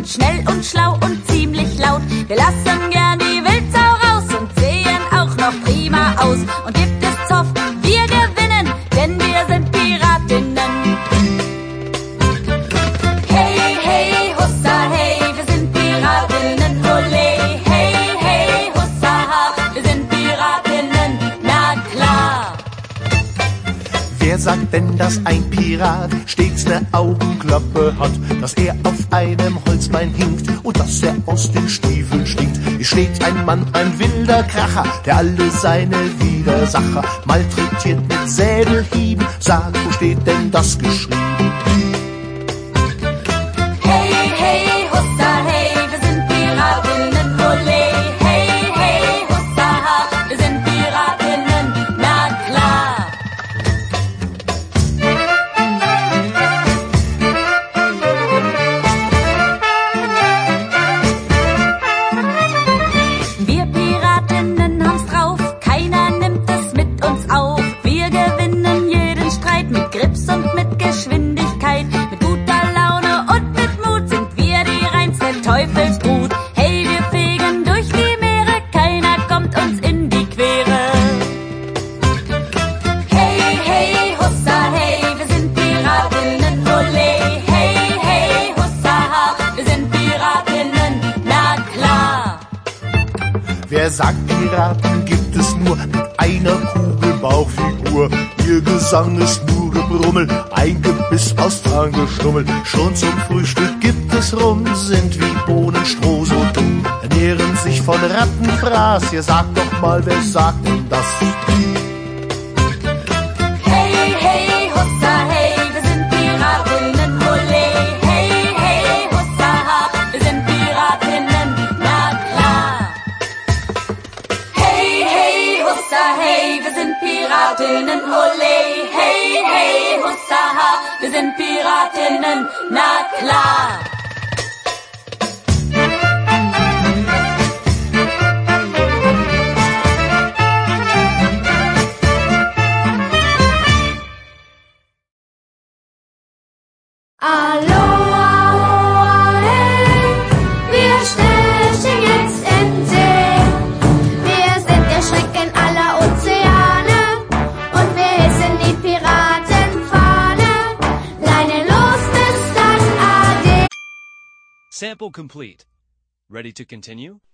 schnell und schlau und ziemlich laut. Wir lassen gern die Wildsau raus und sehen auch noch prima aus. Und gibt es Zoff, wir gewinnen, denn wir sind Piratinnen. Hey, hey, hussa, hey, wir sind Piratinnen, ole. Hey, hey, hussa, ha, wir sind Piratinnen, na klar. Wer sagt denn, dass ein Pirat stets ne Augenklappe hat, dass er auf einem Holzbein hinkt und dass er aus den Stiefeln stinkt? Hier steht ein Mann, ein wilder Kracher, der alle seine Widersacher malträtiert mit Säbelhieben. Sag, wo steht denn das geschrieben? Hey, hey, hussa, hey, wir sind Piratinnen, ole. Hey, hey, hussa, ha, wir sind Piratinnen, na klar. Wir Piratinnen haben's drauf, keiner nimmt es mit uns auf. Wir gewinnen jeden Streit mit Grips und mit Geschwindigkeit. Mit guter Laune und mit Mut sind wir die reinste Teufelsbrut. Hey, wir fegen durch die Meere, keiner kommt uns in die Quere. Hey, hey, hussa, hey, wir sind Piratinnen, ole. Hey, hey, hussa, ha, wir sind Piratinnen, na klar. Wer sagt, Piraten gibt es nur mit einer Kugelbauchfigur? Ihr Gesang ist nur Gebrummel, ein Gebiss aus Tangestummel. Schon zum Frühstück gibt es Rum, sind wie Bohnenstroh so dumm, ernähren sich von Rattenfraß. Ihr sagt doch mal, wer sagt denn das? Hey, hey, hussa, hey, wir sind Piratinnen, ole. Hey, hey, hussa, ha, wir sind Piratinnen, na klar. Hey, hey, hussa, hey, wir sind Piratinnen, ole. Hey, hey, hussa, ha, wir sind Piratinnen, na klar. Aloha, hey, wir stechen jetzt in See. Wir sind der Schrecken aller Ozeane und wir hissen die Piratenfahne. Leine los, bis dann, ade. Sample complete. Ready to continue?